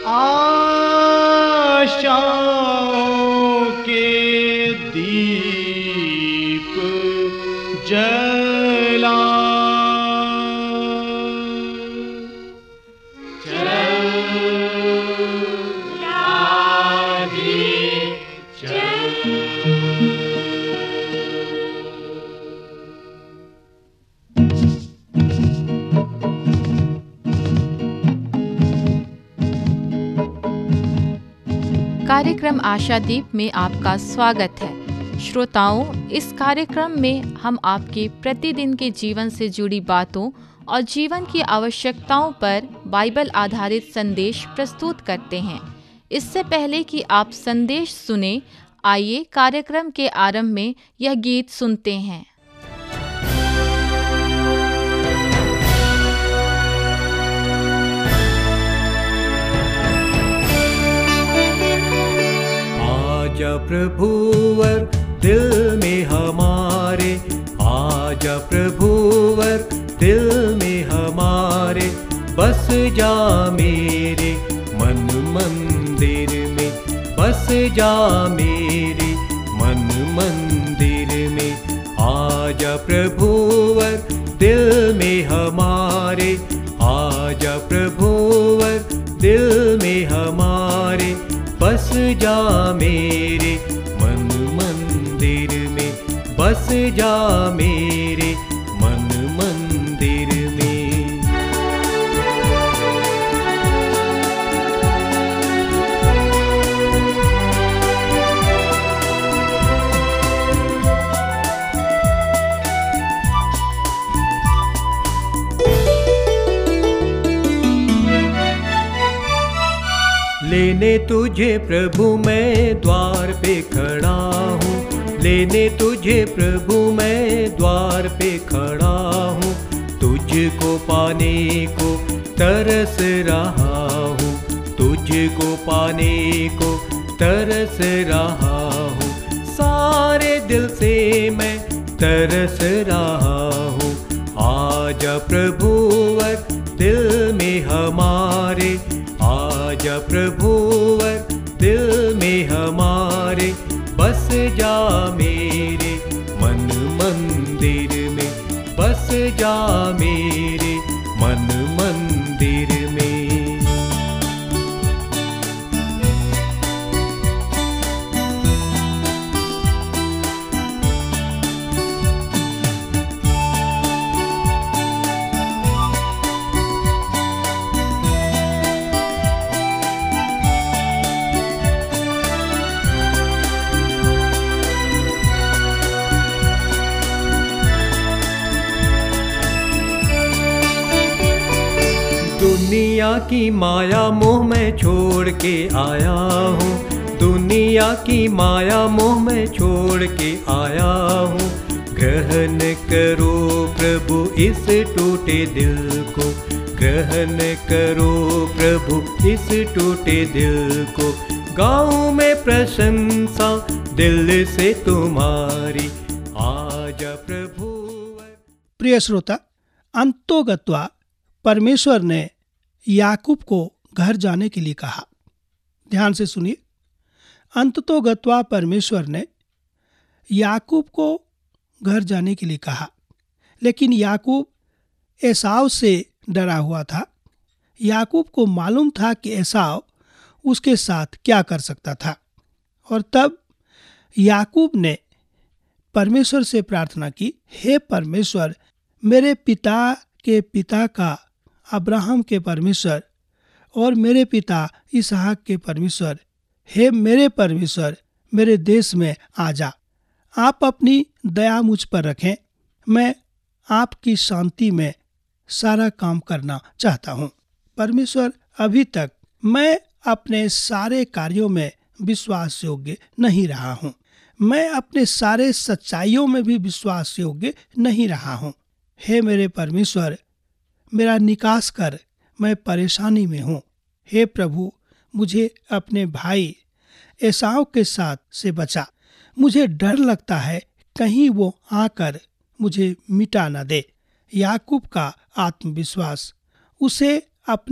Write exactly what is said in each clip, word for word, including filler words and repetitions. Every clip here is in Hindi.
आशाओं के दीप जला चल राधे चल। कार्यक्रम आशादीप में आपका स्वागत है। श्रोताओं, इस कार्यक्रम में हम आपके प्रतिदिन के जीवन से जुड़ी बातों और जीवन की आवश्यकताओं पर बाइबल आधारित संदेश प्रस्तुत करते हैं। इससे पहले कि आप संदेश सुने, आइए कार्यक्रम के आरंभ में यह गीत सुनते हैं। आजा प्रभुवर दिल में हमारे, आजा प्रभुवर दिल में हमारे, बस जा मेरे मन मंदिर में, बस जा मेरे मन मंदिर में। आजा प्रभुवर दिल में हमारे, आजा प्रभुवर दिल में हमारे, बस जा मेरे मन मंदिर में, बस जा मेरे मन मंदिर में। लेने तुझे प्रभु मैं द्वार पे खड़ा हूँ, लेने तुझे प्रभु मैं द्वार पे खड़ा हूँ, तुझको पाने को तरस रहा हूँ, तुझको पाने को तरस रहा हूँ, सारे दिल से मैं तरस रहा हूँ। आजा प्रभुवर दिल में हमारे, आजा प्रभुवर दिल में हमारे, बस जा मेरे मन मंदिर में, बस जा मेरे मन मंदिर में। दुनिया की माया मोह में छोड़ के आया हूँ, दुनिया की माया मोह में छोड़ के आया हूँ, ग्रहण करो प्रभु इस टूटे दिल को, ग्रहण करो प्रभु इस टूटे दिल को, गाँव में प्रशंसा दिल से तुम्हारी, आजा प्रभु। प्रिय श्रोता, अंतोगत्वा परमेश्वर ने याकूब को घर जाने के लिए कहा। ध्यान से सुनिए, अंततोगत्वा परमेश्वर ने याकूब को घर जाने के लिए कहा, लेकिन याकूब एसाव से डरा हुआ था। याकूब को मालूम था कि एसाव उसके साथ क्या कर सकता था, और तब याकूब ने परमेश्वर से प्रार्थना की, हे परमेश्वर, मेरे पिता के पिता का अब्राहम के परमेश्वर और मेरे पिता इसहाक के परमेश्वर, हे मेरे परमेश्वर, मेरे देश में आ जा। आप अपनी दया मुझ पर रखें, मैं आपकी शांति में सारा काम करना चाहता हूँ। परमेश्वर, अभी तक मैं अपने सारे कार्यों में विश्वास योग्य नहीं रहा हूँ, मैं अपने सारे सच्चाइयों में भी विश्वास योग्य नहीं रहा हूँ। हे मेरे परमेश्वर, मेरा निकास कर, मैं परेशानी में हूँ। हे प्रभु, मुझे अपने भाई एसाव के साथ से बचा। मुझे डर लगता है कहीं वो आकर मुझे मिटा न दे। याकूब का आत्मविश्वास उसे अपने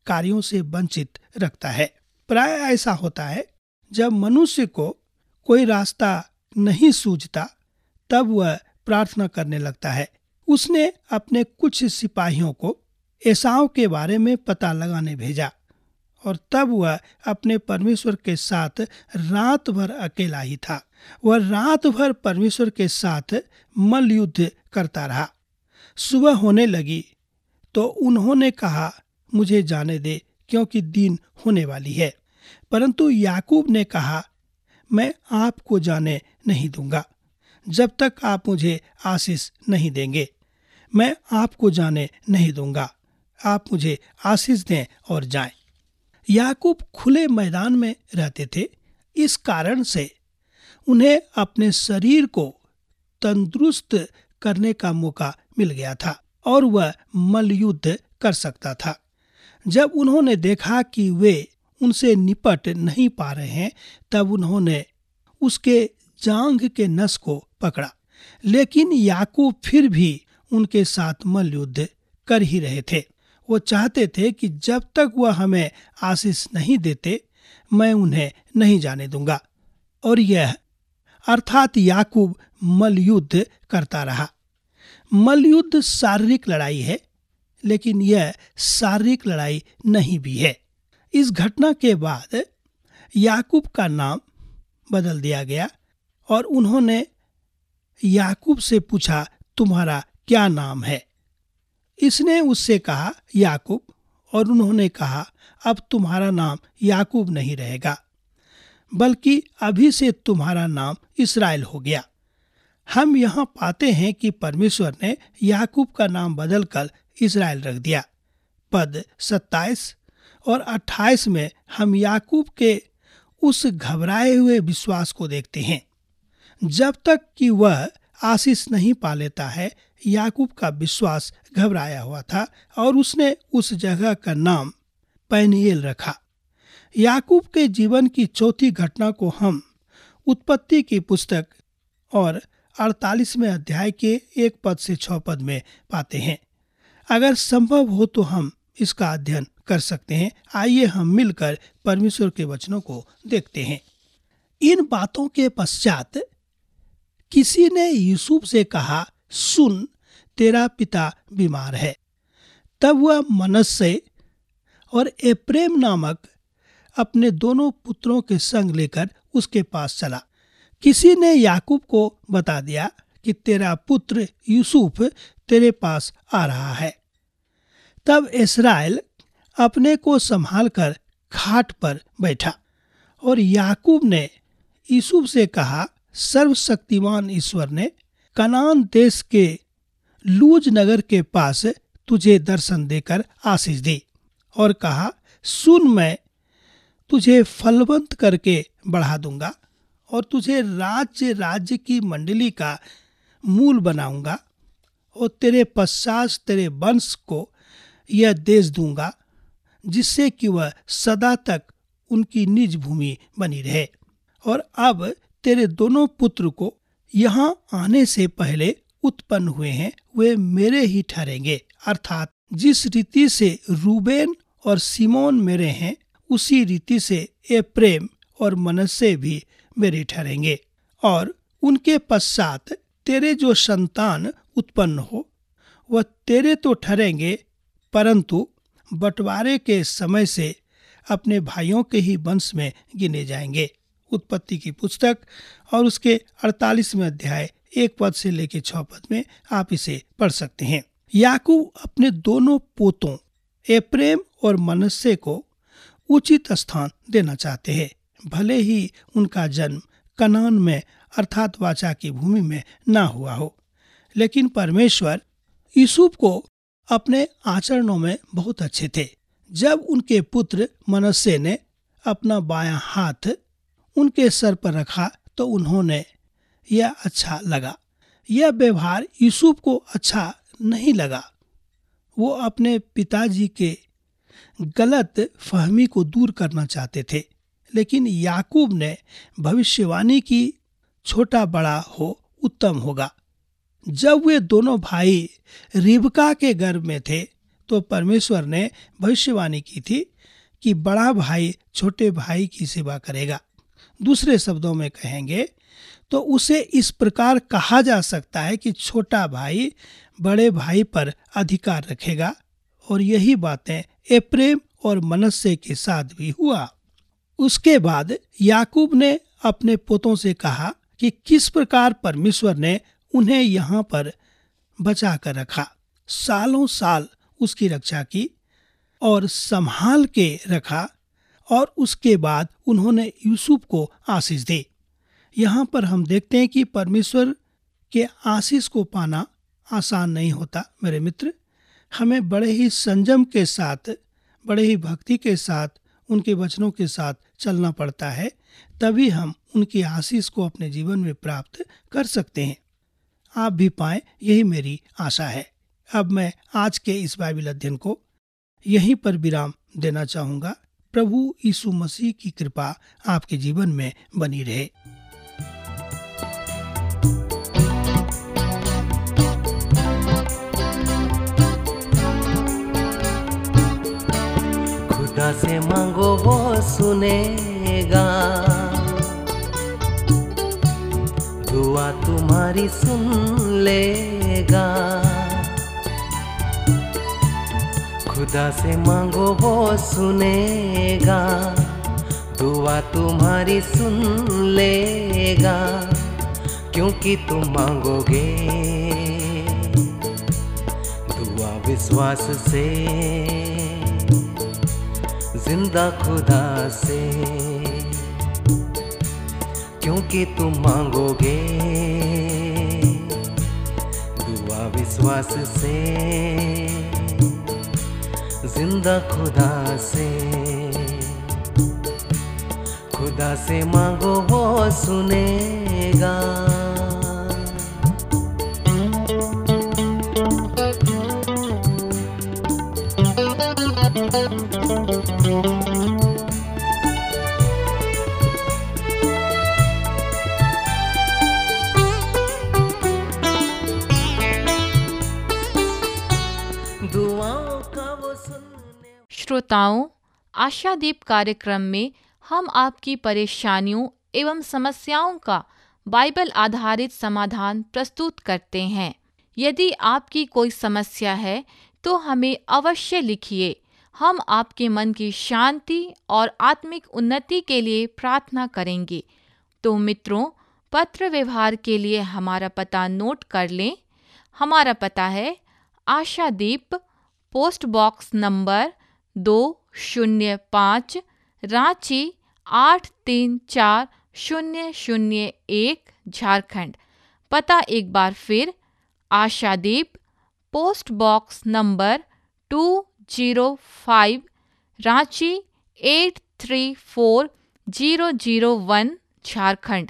कार्यों से वंचित रखता है। प्राय ऐसा होता है, जब मनुष्य को कोई रास्ता नहीं सूझता तब वह प्रार्थना करने लगता है। उसने अपने कुछ सिपाहियों को एसाव के बारे में पता लगाने भेजा और तब वह अपने परमेश्वर के साथ रात भर अकेला ही था। वह रात भर परमेश्वर के साथ मल्ल युद्ध करता रहा। सुबह होने लगी तो उन्होंने कहा, मुझे जाने दे, क्योंकि दिन होने वाली है। परंतु याकूब ने कहा, मैं आपको जाने नहीं दूंगा जब तक आप मुझे आशीष नहीं देंगे। मैं आपको जाने नहीं दूंगा, आप मुझे आशीष दें और जाएं। याकूब खुले मैदान में रहते थे, इस कारण से उन्हें अपने शरीर को तंदुरुस्त करने का मौका मिल गया था और वह मल्लयुद्ध कर सकता था। जब उन्होंने देखा कि वे उनसे निपट नहीं पा रहे हैं, तब उन्होंने उसके जांघ के नस को पकड़ा। लेकिन याकूब फिर भी उनके साथ मल्लयुद्ध कर ही रहे थे। वो चाहते थे कि जब तक वह हमें आशीष नहीं देते, मैं उन्हें नहीं जाने दूंगा। और यह अर्थात याकूब मल्लयुद्ध करता रहा। मल्लयुद्ध शारीरिक लड़ाई है, लेकिन यह शारीरिक लड़ाई नहीं भी है। इस घटना के बाद याकूब का नाम बदल दिया गया और उन्होंने याकूब से पूछा, तुम्हारा क्या नाम है? इसने उससे कहा, याकूब। और उन्होंने कहा, अब तुम्हारा नाम याकूब नहीं रहेगा, बल्कि अभी से तुम्हारा नाम इस्राएल हो गया। हम यहाँ पाते हैं कि परमेश्वर ने याकूब का नाम बदलकर इस्राएल रख दिया। पद सत्ताईस और अट्ठाईस में हम याकूब के उस घबराए हुए विश्वास को देखते हैं। जब तक कि वह आशीष नहीं पा लेता है, याकूब का विश्वास घबराया हुआ था और उसने उस जगह का नाम पेनिएल रखा। याकूब के जीवन की चौथी घटना को हम उत्पत्ति की पुस्तक और अड़तालीसवें अध्याय के एक पद से छह पद में पाते हैं। अगर संभव हो तो हम इसका अध्ययन कर सकते हैं। आइए हम मिलकर परमेश्वर के वचनों को देखते हैं। इन बातों के पश्चात किसी ने यूसुफ से कहा, सुन, तेरा पिता बीमार है। तब वह मनश्शे और एप्रेम नामक अपने दोनों पुत्रों के संग लेकर उसके पास चला। किसी ने याकूब को बता दिया कि तेरा पुत्र यूसुफ तेरे पास आ रहा है। तब इस्राएल अपने को संभालकर खाट पर बैठा और याकूब ने यूसुफ से कहा, सर्वशक्तिमान ईश्वर ने कनान देश के लूज नगर के पास तुझे दर्शन देकर आशीष दी और कहा, सुन, मैं तुझे फलवंत करके बढ़ा दूंगा और तुझे राज्य राज्य की मंडली का मूल बनाऊंगा और तेरे पश्चात तेरे वंश को यह देश दूंगा, जिससे कि वह सदा तक उनकी निज भूमि बनी रहे। और अब तेरे दोनों पुत्र को यहाँ आने से पहले उत्पन्न हुए हैं, वे मेरे ही ठहरेंगे। अर्थात जिस रीति से रूबेन और सिमोन मेरे हैं, उसी रीति से एप्रेम और मनश्शे भी मेरे ठहरेंगे। और उनके पश्चात तेरे जो संतान उत्पन्न हो, वह तेरे तो ठहरेंगे, परंतु बंटवारे के समय से अपने भाइयों के ही वंश में गिने जाएंगे। उत्पत्ति की पुस्तक और उसके अड़तालीसवें अध्याय एक पद से लेकर छह पद में आप इसे पढ़ सकते हैं। याकूब अपने दोनों पोतों एप्रेम और मनश्शे को उचित स्थान देना चाहते हैं, भले ही उनका जन्म कनान में अर्थात वाचा की भूमि में ना हुआ हो। लेकिन परमेश्वर यूसुफ को अपने आचरणों में बहुत अच्छे थे। जब उनके पुत्र मनश्शे ने अपना बायां हाथ उनके सर पर रखा तो उन्होंने यह अच्छा लगा। यह व्यवहार यूसुफ को अच्छा नहीं लगा। वो अपने पिताजी के गलत फहमी को दूर करना चाहते थे, लेकिन याकूब ने भविष्यवाणी की, छोटा बड़ा हो उत्तम होगा। जब वे दोनों भाई रिबका के गर्भ में थे तो परमेश्वर ने भविष्यवाणी की थी कि बड़ा भाई छोटे भाई की सेवा करेगा। दूसरे शब्दों में कहेंगे तो उसे इस प्रकार कहा जा सकता है कि छोटा भाई बड़े भाई पर अधिकार रखेगा। और यही बातें एप्रेम और मनश्शे के साथ भी हुआ। उसके बाद याकूब ने अपने पोतों से कहा कि किस प्रकार परमेश्वर ने उन्हें यहाँ पर बचा कर रखा, सालों साल उसकी रक्षा की और संभाल के रखा, और उसके बाद उन्होंने यूसुफ को आशीष दी। यहाँ पर हम देखते हैं कि परमेश्वर के आशीष को पाना आसान नहीं होता। मेरे मित्र, हमें बड़े ही संयम के साथ, बड़े ही भक्ति के साथ, उनके वचनों के साथ चलना पड़ता है, तभी हम उनकी आशीष को अपने जीवन में प्राप्त कर सकते हैं। आप भी पाएं, यही मेरी आशा है। अब मैं आज के इस बाइबल अध्ययन को यहीं पर विराम देना चाहूँगा। प्रभु यीशु मसीह की कृपा आपके जीवन में बनी रहे। खुदा से मांगो वो सुनेगा, दुआ तुम्हारी सुन लेगा। खुदा से मांगो वो सुनेगा, दुआ तुम्हारी सुन लेगा। क्योंकि तुम मांगोगे दुआ विश्वास से, जिंदा खुदा से। क्योंकि तुम मांगोगे दुआ विश्वास से, जिंदा खुदा से। खुदा से मांगो वो सुनेगा। श्रोताओं, आशादीप कार्यक्रम में हम आपकी परेशानियों एवं समस्याओं का बाइबल आधारित समाधान प्रस्तुत करते हैं। यदि आपकी कोई समस्या है तो हमें अवश्य लिखिए। हम आपके मन की शांति और आत्मिक उन्नति के लिए प्रार्थना करेंगे। तो मित्रों, पत्र व्यवहार के लिए हमारा पता नोट कर लें। हमारा पता है आशादीप, पोस्ट बॉक्स नंबर दो शून्य पाँच, रांची आठ तीन चार शून्य शून्य एक, झारखंड। पता एक बार फिर, Ashadeep, post box number two zero five, Ranchi eight three four zero zero one, Jharkhand.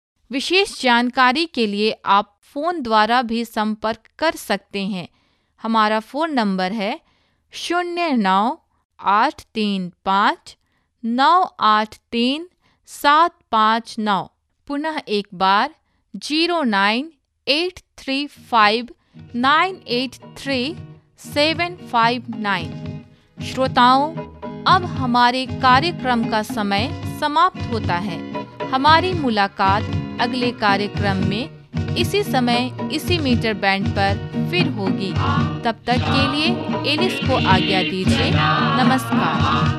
विशेष जानकारी के लिए आप फ़ोन द्वारा भी संपर्क कर सकते हैं। हमारा फ़ोन नंबर है शून्य नौ आठ तीन पाँच नौ आठ तीन सात पाँच नौ। पुनः एक बार zero nine eight three five nine eight three seven five nine. श्रोताओं, अब हमारे कार्यक्रम का समय समाप्त होता है। हमारी मुलाकात अगले कार्यक्रम में इसी समय इसी मीटर बैंड पर फिर होगी। तब तक के लिए एलिस को आज्ञा दीजिए। नमस्कार।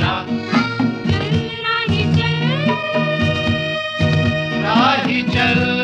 राही चल